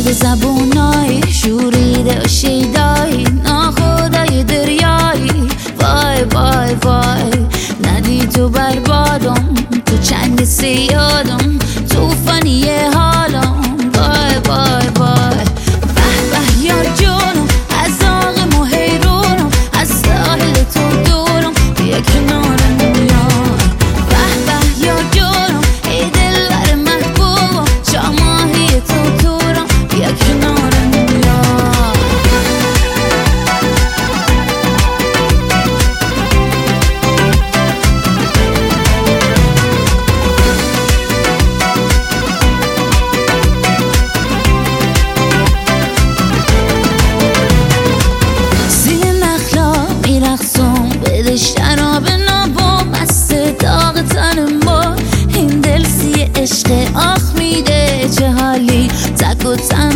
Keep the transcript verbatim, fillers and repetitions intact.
شده زبونای شوریده و شیدایی ناخدای دریایی. وای وای وای ندی تو بربادم، تو چنگ سیادم، توفانی حالم. وای وای وای به به یار جانم، از آغم و حیرانم، از ساحل تو دورم بیا کنار دنیا. به به یار جانم ای دلبر محبوبم، شاماهی تو دورم بیا کنار دنیا. شراب نابا مست داغ تن ما، این دل سی عشق آخ میده چه حالی. تک و تن